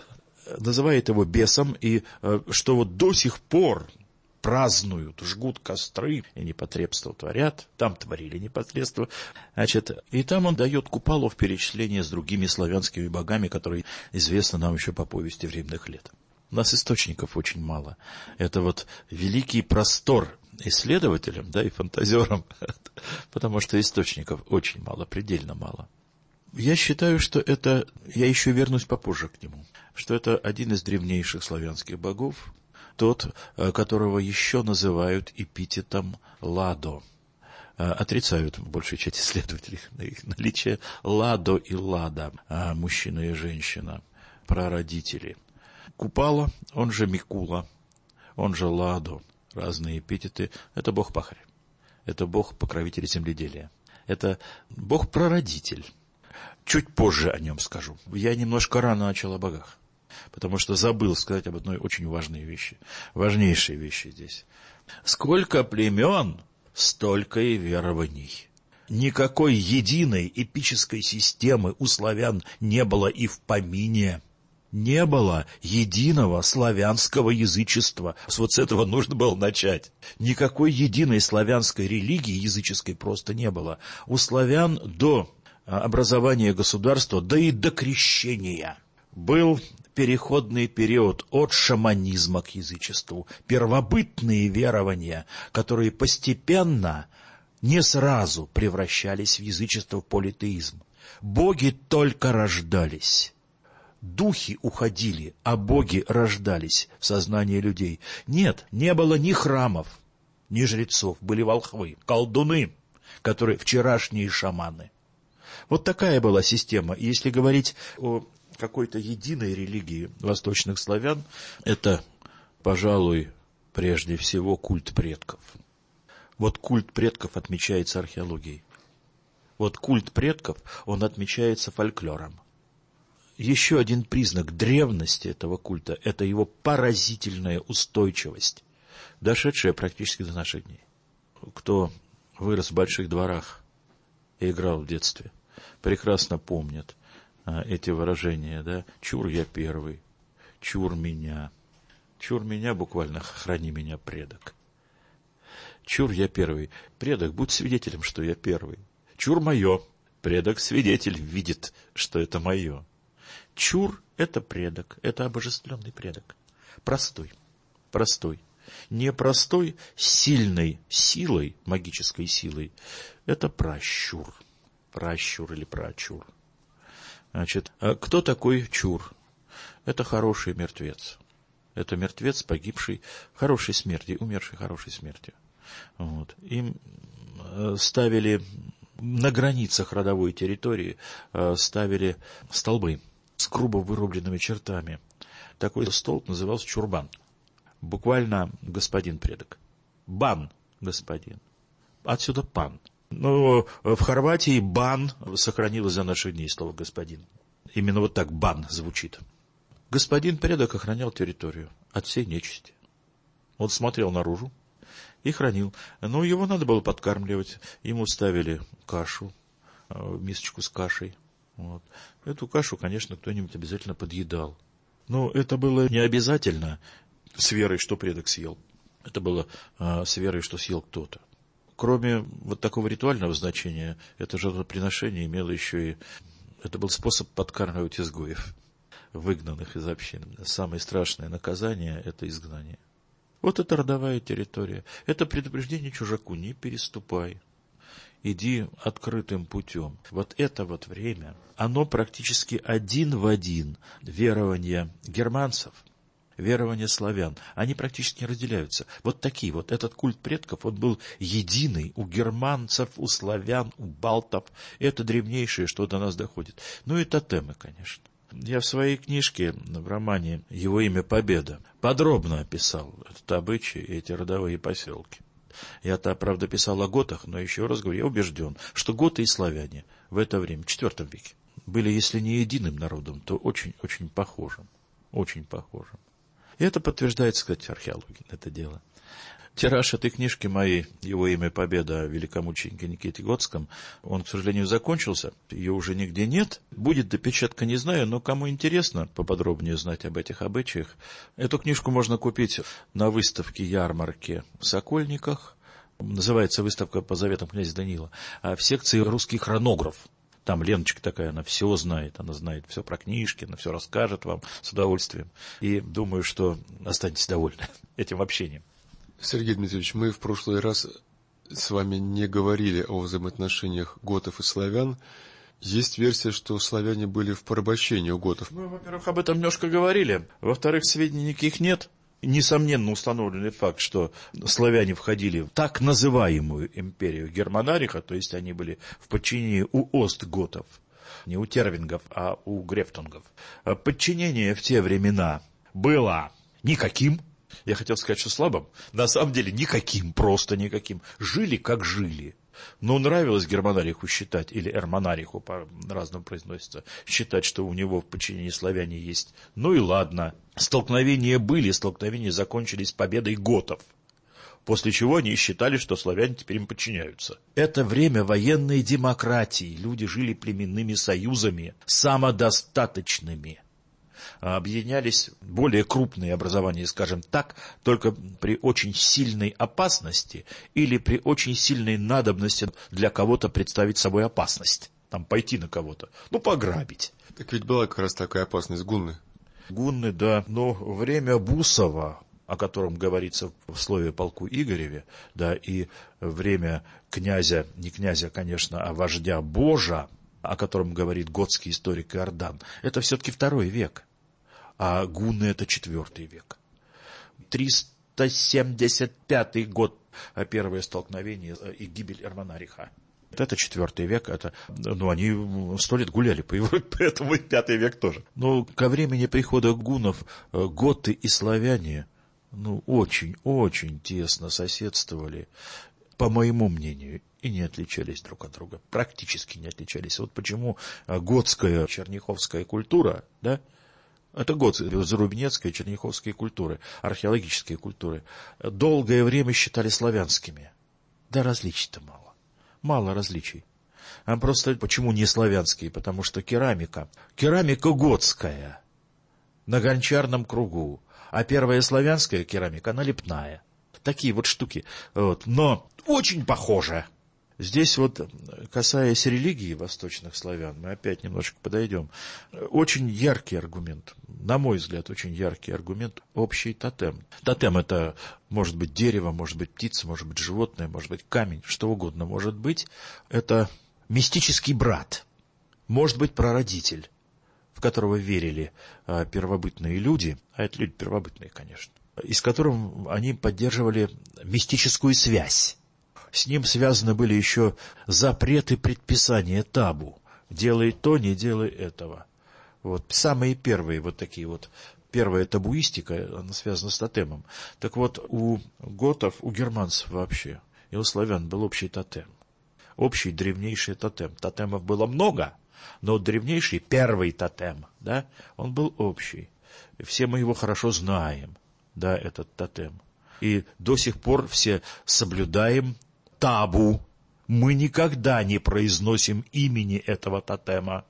называет его бесом, и что вот до сих пор празднуют, жгут костры и непотребство творят, там творили непотребство, значит, и там он дает Купалу в перечисление с другими славянскими богами, которые известны нам еще по повести временных лет. У нас источников очень мало. Это вот великий простор исследователям, да, и фантазерам, потому что источников очень мало, предельно мало. Я считаю, что это, я еще вернусь попозже к нему, что это один из древнейших славянских богов, тот, которого еще называют эпитетом Ладо. Отрицают в большей части исследователей их наличие Ладо и Лада, мужчина и женщина, прародители. Купала, он же Микула, он же Ладо, разные эпитеты, это бог-пахарь, это бог-покровитель земледелия, это бог-прародитель. Чуть позже о нем скажу. Я немножко рано начал о богах, потому что забыл сказать об одной очень важной вещи, важнейшей вещи здесь. Сколько племен, столько и верований. Никакой единой эпической системы у славян не было и в помине. Не было единого славянского язычества. Вот с этого нужно было начать. Никакой единой славянской религии языческой просто не было. У славян до образования государства, да и до крещения был переходный период от шаманизма к язычеству, первобытные верования, которые постепенно, не сразу превращались в язычество, в политеизм. Боги только рождались. Духи уходили, а боги рождались в сознании людей. Нет, не было ни храмов, ни жрецов. Были волхвы, колдуны, которые вчерашние шаманы. Вот такая была система. Если говорить о какой-то единой религии восточных славян, это, пожалуй, прежде всего культ предков. Вот культ предков отмечается археологией. Вот культ предков, он отмечается фольклором. Еще один признак древности этого культа – это его поразительная устойчивость, дошедшая практически до наших дней. Кто вырос в больших дворах и играл в детстве, прекрасно помнят а, эти выражения, да? «Чур я первый», «Чур меня», «Чур меня» буквально «Храни меня, предок». «Чур я первый», «Предок, будь свидетелем, что я первый». «Чур мое», «Предок, свидетель, видит, что это мое». Чур – это предок, это обожествленный предок. Простой, простой. Непростой, сильной силой, магической силой. Это пращур. Пращур или прачур. Значит, кто такой чур? Это хороший мертвец. Это мертвец, погибший хорошей смертью, умерший хорошей смертью. Вот. Им ставили на границах родовой территории, ставили столбы с грубо вырубленными чертами. Такой столб назывался чурбан. Буквально господин предок. Бан господин. Отсюда пан. Но в Хорватии бан сохранилось за наших дней слово господин. Именно вот так бан звучит. Господин предок охранял территорию от всей нечисти. Он смотрел наружу и хранил. Но его надо было подкармливать. Ему ставили кашу, мисочку с кашей. Вот. Эту кашу, конечно, кто-нибудь обязательно подъедал. Но это было не обязательно с верой, что предок съел. Это было а, с верой, что съел кто-то. Кроме вот такого ритуального значения, это жертвоприношение имело еще и... Это был способ подкармливать изгоев, выгнанных из общин. Самое страшное наказание – это изгнание. Вот это родовая территория. Это предупреждение чужаку: не переступай. Иди открытым путем. Вот это вот время, оно практически один в один верования германцев, верования славян, они практически не разделяются. Вот такие вот, этот культ предков, он был единый у германцев, у славян, у балтов. Это древнейшее, что до нас доходит. Ну и тотемы, конечно. Я в своей книжке, в романе «Его имя Победа» подробно описал этот обычай и эти родовые поселки. Я-то, правда, писал о готах, но еще раз говорю, я убежден, что готы и славяне в это время, в четвёртом веке, были, если не единым народом, то очень-очень похожим. Очень похожим. И это подтверждает, кстати, археология, это дело. Тираж этой книжки моей, «Его имя Победа» о великомученике Никите Готском, он, к сожалению, закончился, ее уже нигде нет. Будет допечатка, не знаю, но кому интересно поподробнее знать об этих обычаях, эту книжку можно купить на выставке ярмарки в Сокольниках. Называется выставка по заветам князя Даниила. А в секции «Русский хронограф». Там Леночка такая, она все знает, она знает все про книжки, она все расскажет вам с удовольствием. И думаю, что останетесь довольны этим общением. Сергей Дмитриевич, мы в прошлый раз с вами не говорили о взаимоотношениях готов и славян. Есть версия, что славяне были в порабощении у готов. Мы, во-первых, об этом немножко говорили. Во-вторых, сведений никаких нет. Несомненно установленный факт, что славяне входили в так называемую империю Германариха, то есть они были в подчинении у остготов, не у тервингов, а у грефтунгов. Подчинение в те времена было никаким. Я хотел сказать, что слабым. На самом деле никаким, просто никаким. Жили, как жили. Но нравилось Германариху считать, или Эрмонариху, по-разному произносится, считать, что у него в подчинении славяне есть. Ну и ладно. Столкновения были, столкновения закончились победой готов. После чего они считали, что славяне теперь им подчиняются. Это время военной демократии. Люди жили племенными союзами, самодостаточными. Объединялись более крупные образования, скажем так, только при очень сильной опасности или при очень сильной надобности для кого-то представить собой опасность. там пойти на кого-то, ну, пограбить. Так ведь была как раз такая опасность, гунны. Гунны, да, но время Бусова, о котором говорится в слове полку Игореве, да, и время князя, не князя, конечно, а вождя Божа, о котором говорит готский историк Иордан, это все-таки второй век, а гунны это четвертый век. триста семьдесят пятый год, первое столкновение и гибель Эрмонариха. Это четвертый век, это, ну, они сто лет гуляли по Европе, поэтому и пятый век тоже. Но ко времени прихода гуннов готы и славяне, ну, очень-очень тесно соседствовали, по моему мнению, и не отличались друг от друга, практически не отличались. Вот почему готская черняховская культура, да, это готская, зарубинецкая, черняховская культуры, археологические культуры, долгое время считали славянскими. Да различий-то мало. Мало различий. А просто почему не славянские? Потому что керамика. Керамика готская. На гончарном кругу. А первая славянская керамика, она лепная. Такие вот штуки. Вот. Но очень похоже. Здесь вот, касаясь религии восточных славян, мы опять немножечко подойдем. Очень яркий аргумент, на мой взгляд, очень яркий аргумент – общий тотем. Тотем – это может быть дерево, может быть птица, может быть животное, может быть камень, что угодно может быть. Это мистический брат, может быть прародитель, в которого верили первобытные люди, а это люди первобытные, конечно, и с которым они поддерживали мистическую связь. С ним связаны были еще запреты, предписания, табу. Делай то, не делай этого. Вот самые первые вот такие вот, первая табуистика, она связана с тотемом. Так вот, у готов, у германцев вообще, и у славян был общий тотем. Общий древнейший тотем. Тотемов было много, но древнейший, первый тотем, да, он был общий. Все мы его хорошо знаем, да, этот тотем. И до сих пор все соблюдаем табу. Мы никогда не произносим имени этого тотема.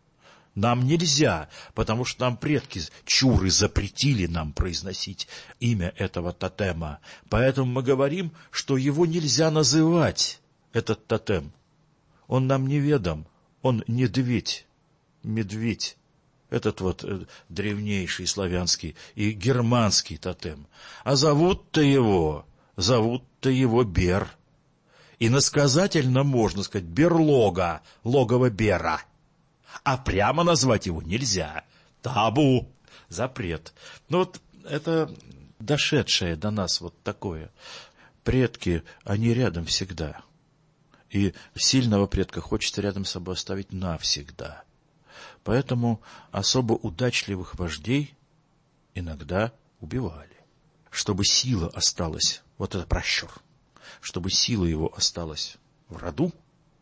Нам нельзя, потому что нам предки чуры запретили нам произносить имя этого тотема. Поэтому мы говорим, что его нельзя называть, этот тотем. Он нам неведом, он медведь, медведь. Этот вот древнейший славянский и германский тотем. А зовут-то его, зовут-то его Бер. Иносказательно можно сказать берлога, логово Бера. А прямо назвать его нельзя. Табу, запрет. Ну вот это дошедшее до нас вот такое. Предки, они рядом всегда. И сильного предка хочется рядом с собой оставить навсегда. Поэтому особо удачливых вождей иногда убивали. Чтобы сила осталась, вот это пращур, чтобы сила его осталась в роду,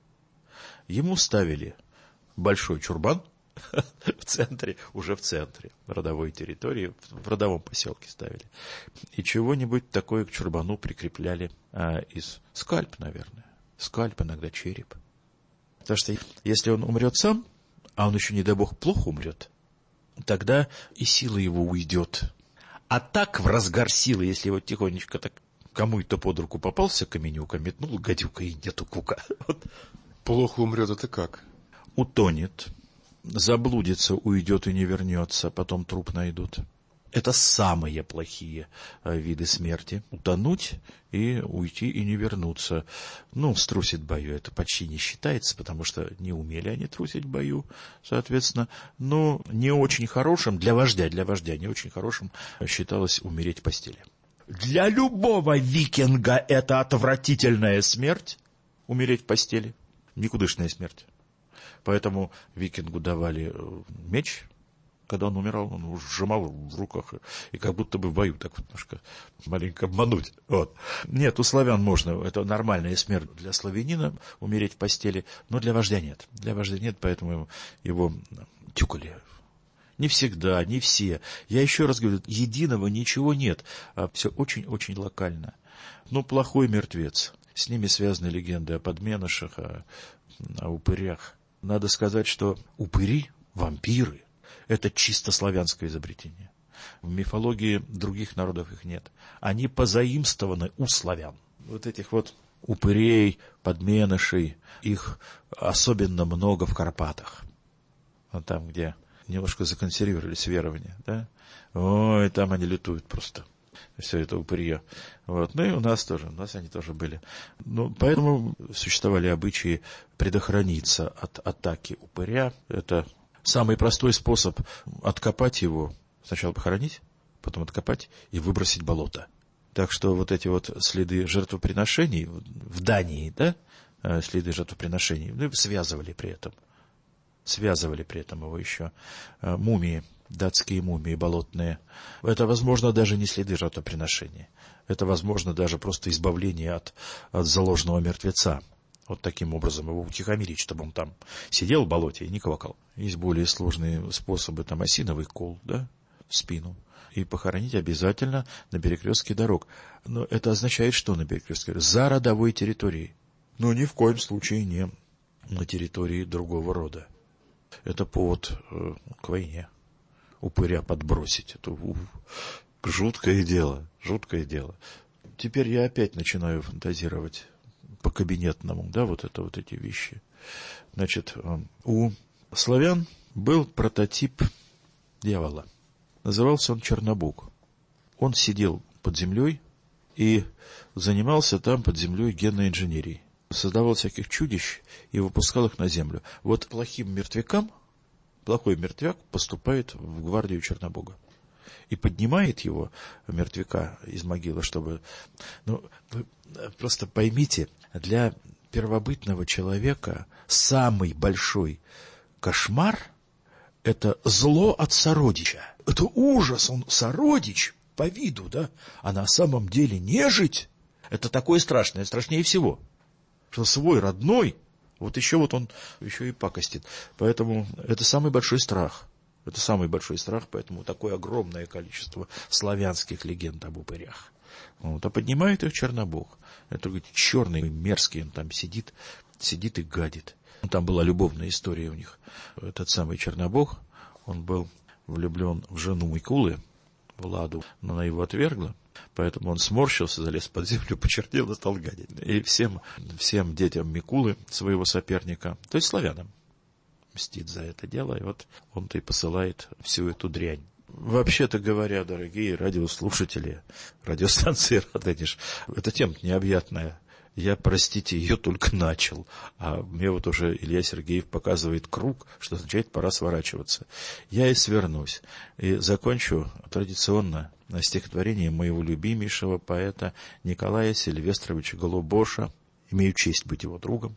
ему ставили большой чурбан в центре, уже в центре родовой территории, в родовом поселке ставили. И чего-нибудь такое к чурбану прикрепляли а, из скальп, наверное. Скальп, иногда череп. Потому что если он умрет сам, а он еще, не дай бог, плохо умрет, тогда и сила его уйдет. А так, в разгар силы, если вот тихонечко так кому-то под руку попался каменюка, метнул гадюка, и нету кука. Вот. Плохо умрет это как? Утонет, заблудится, уйдет и не вернется, потом труп найдут. Это самые плохие виды смерти. Утонуть и уйти и не вернуться. Ну, струсить в бою это почти не считается, потому что не умели они трусить в бою, соответственно. Но не очень хорошим, для вождя, для вождя не очень хорошим считалось умереть в постели. Для любого викинга это отвратительная смерть, умереть в постели, никудышная смерть. Поэтому викингу давали меч. Когда он умирал, он сжимал в руках, и как будто бы в бою так вот немножко маленько обмануть. Вот. Нет, у славян можно, это нормальная смерть для славянина, умереть в постели, но для вождя нет. Для вождя нет, поэтому его тюкали. Не всегда, не все. Я еще раз говорю, единого ничего нет, а все очень-очень локально. Ну, плохой мертвец. С ними связаны легенды о подменышах, о, о упырях. Надо сказать, что упыри, вампиры, это чисто славянское изобретение. В мифологии других народов их нет. Они позаимствованы у славян. Вот этих вот упырей, подменышей, их особенно много в Карпатах. Вот там, где немножко законсервировались верования, да? Ой, там они лютуют просто. Все это упырье. Вот. Ну и у нас тоже, у нас они тоже были. Ну, поэтому существовали обычаи предохраниться от атаки упыря. Это самый простой способ откопать его. Сначала похоронить, потом откопать и выбросить в болото. Так что вот эти вот следы жертвоприношений в Дании, да, следы жертвоприношений, ну, связывали при этом. Связывали при этом его еще мумии, датские мумии болотные. Это, возможно, даже не следы жертвоприношения. Это, возможно, даже просто избавление от, от заложенного мертвеца. Вот таким образом его утихомирить, чтобы он там сидел в болоте и не квакал. Есть более сложные способы, там осиновый кол, да, в спину. И похоронить обязательно на перекрестке дорог. Но это означает, что на перекрестке дорог? За родовой территорией. Но ни в коем случае не на территории другого рода. Это повод э, к войне. Упыря подбросить. Это у, жуткое дело. Жуткое дело. Теперь я опять начинаю фантазировать по кабинетному, да, вот это вот эти вещи. Значит, э, у славян был прототип дьявола. Назывался он Чернобог. Он сидел под землей и занимался там под землей генной инженерией. Создавал всяких чудищ и выпускал их на землю. Вот плохим мертвякам, плохой мертвяк поступает в гвардию Чернобога. И поднимает его, мертвяка, из могилы, чтобы... Ну, вы просто поймите, для первобытного человека самый большой кошмар — это зло от сородича. Это ужас, он сородич по виду, да? А на самом деле нежить — это такое страшное, страшнее всего. Что свой родной, вот еще вот он еще и пакостит. Поэтому это самый большой страх. Это самый большой страх, поэтому такое огромное количество славянских легенд об упырях. Вот, а поднимает их Чернобог. Это, говорит, черный, мерзкий, он там сидит, сидит и гадит. Там была любовная история у них. Этот самый Чернобог, он был влюблен в жену Микулы, Владу, но она его отвергла. Поэтому он сморщился, залез под землю, почернел и стал гадить. И всем, всем детям Микулы, своего соперника, то есть славянам, мстит за это дело. И вот он-то и посылает всю эту дрянь. Вообще-то говоря, дорогие радиослушатели, радиостанции «Радонеж», эта тема необъятная. Я, простите, ее только начал, а мне вот уже Илья Сергеев показывает круг, что означает пора сворачиваться. Я и свернусь, и закончу традиционно стихотворением моего любимейшего поэта Николая Сильвестровича Голубоша. Имею честь быть его другом.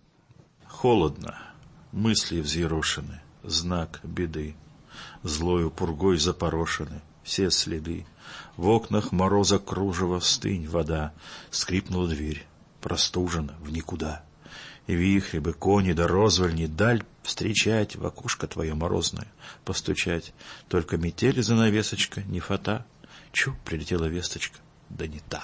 Холодно, мысли взъерошены, знак беды, злою пургой запорошены все следы. В окнах мороза кружева стынь вода, скрипнула дверь. Простужена в никуда. И вихри бы кони да розвальни даль встречать, в окушко твое морозное постучать. Только метели занавесочка, не фата. Чу, прилетела весточка, да не та.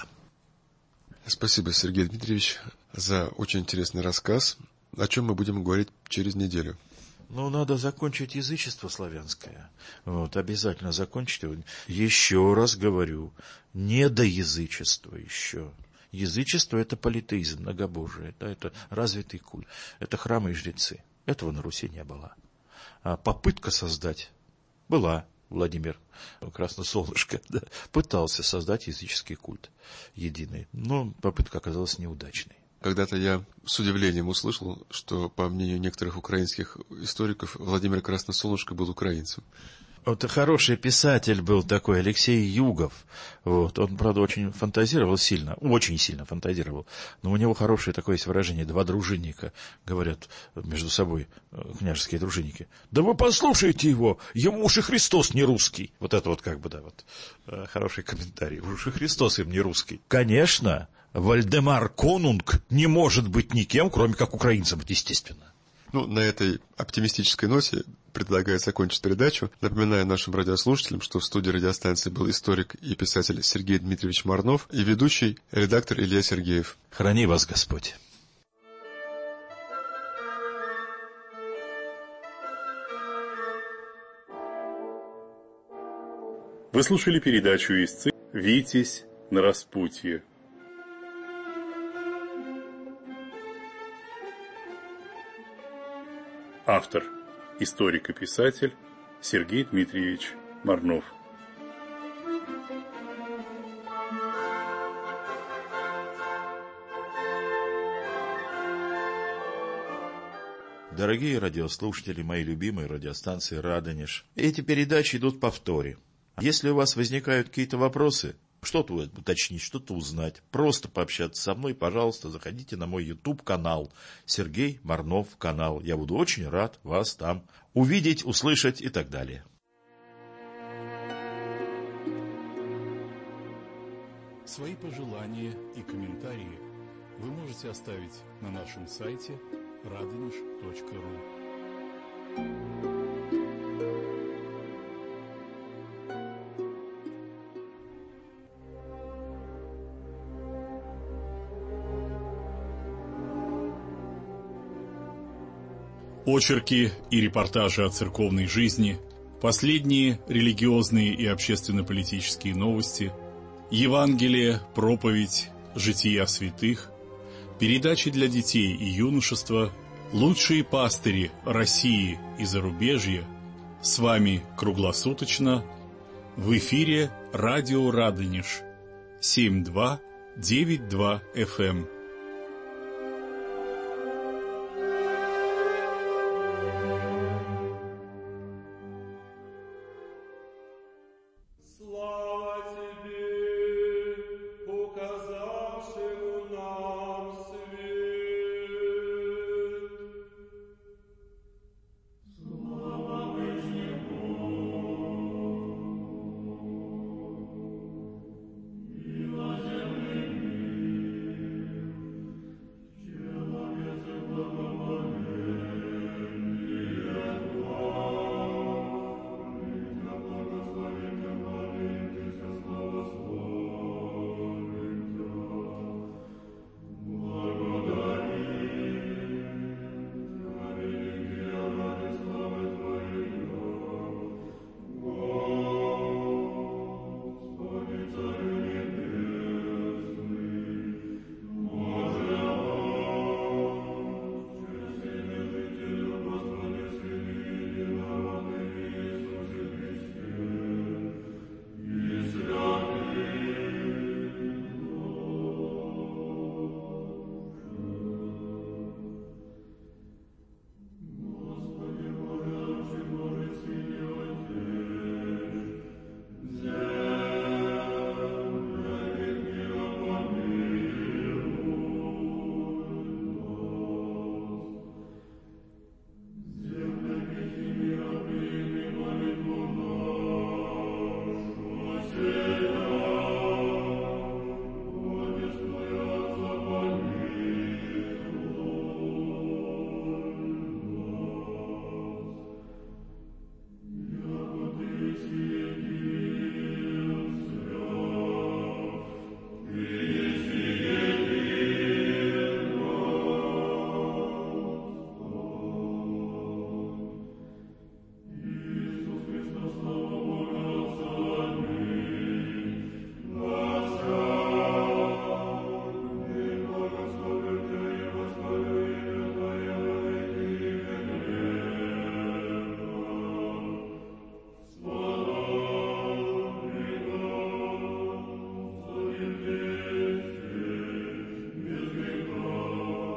Спасибо, Сергей Дмитриевич, за очень интересный рассказ. О чем мы будем говорить через неделю? Ну, надо закончить язычество славянское. Вот, обязательно закончить его. Еще раз говорю, не до язычества еще. Язычество — это политеизм, многобожие, да, это развитый культ, это храмы и жрецы. Этого на Руси не было. А попытка создать была. Владимир Красносолнышко, да, пытался создать языческий культ единый, но попытка оказалась неудачной. Когда-то я с удивлением услышал, что, по мнению некоторых украинских историков, Владимир Красносолнышко был украинцем. Вот хороший писатель был такой, Алексей Югов. Вот. Он, правда, очень фантазировал сильно, очень сильно фантазировал. Но у него хорошее такое есть выражение. Два дружинника говорят между собой, княжеские дружинники. Да вы послушайте его, ему уж и Христос не русский. Вот это вот как бы, да, вот хороший комментарий. Уж и Христос им не русский. Конечно, Вальдемар Конунг не может быть никем, кроме как украинцем, естественно. Ну, на этой оптимистической ноте предлагаю закончить передачу. Напоминаю нашим радиослушателям, что в студии радиостанции был историк и писатель Сергей Дмитриевич Марнов и ведущий, редактор Илья Сергеев. Храни вас Господь. Вы слушали передачу из цикла «Витязь на распутье». Автор – историк и писатель Сергей Дмитриевич Марнов. Дорогие радиослушатели, мои любимые радиостанции «Радонеж», эти передачи идут в повторе. Если у вас возникают какие-то вопросы, что-то уточнить, что-то узнать, просто пообщаться со мной, пожалуйста, заходите на мой YouTube-канал Сергей Марнов канал. Я буду очень рад вас там увидеть, услышать и так далее. Свои пожелания и комментарии вы можете оставить на нашем сайте радонеж точка ру. Очерки и репортажи о церковной жизни, последние религиозные и общественно-политические новости, Евангелие, проповедь, жития святых, передачи для детей и юношества, лучшие пастыри России и зарубежья. С вами круглосуточно в эфире радио Радонеж семь два девять два эф эм.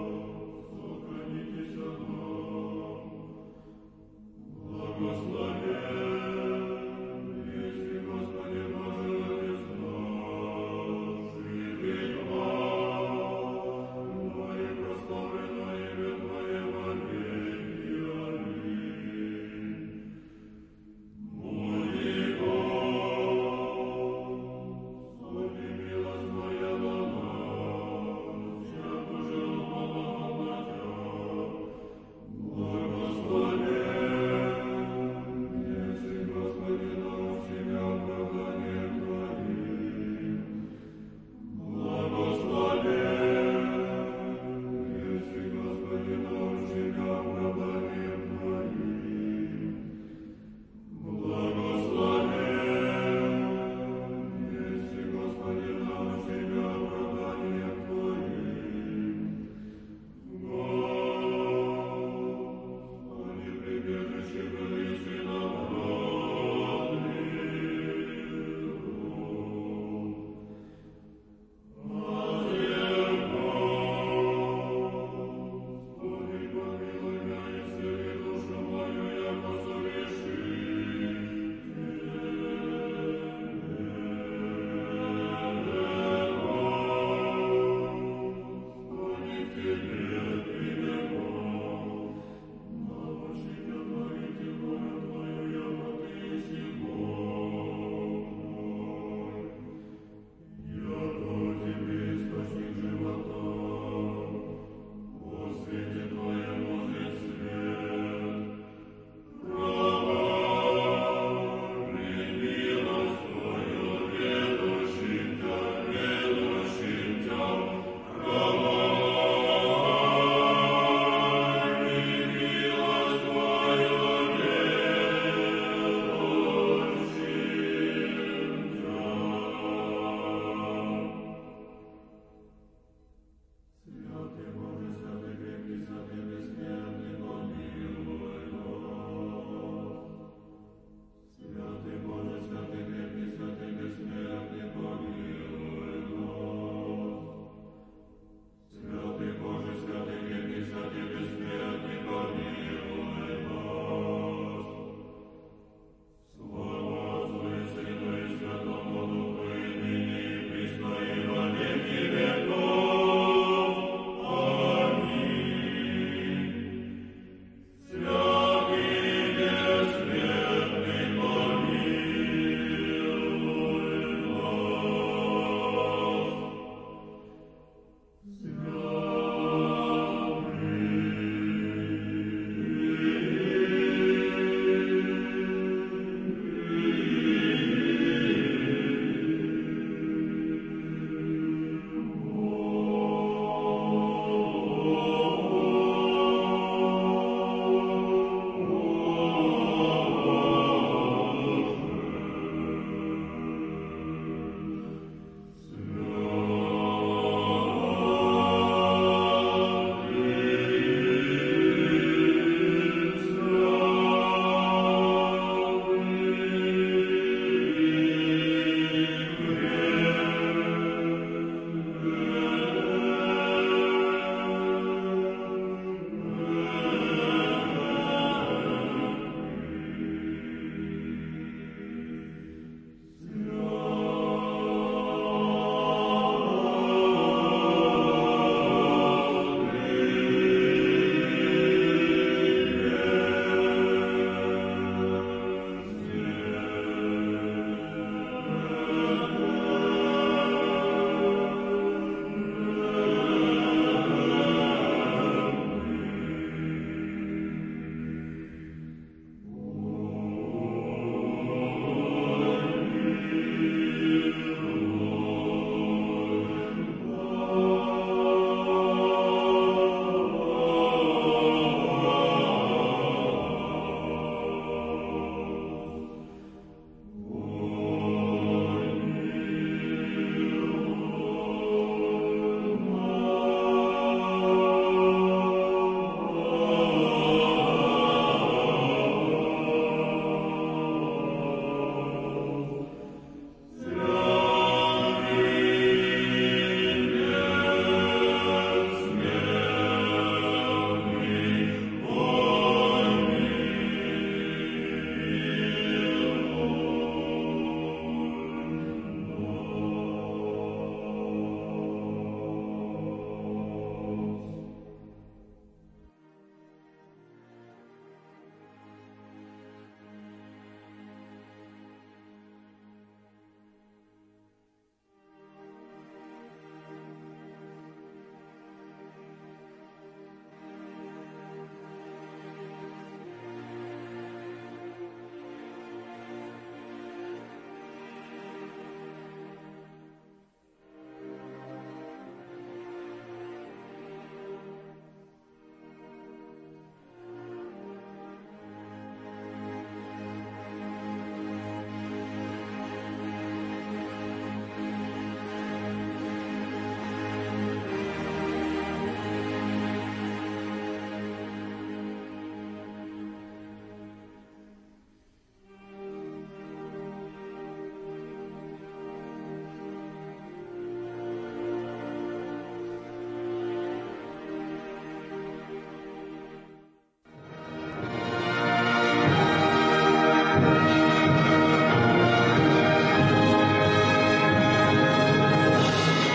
Благослови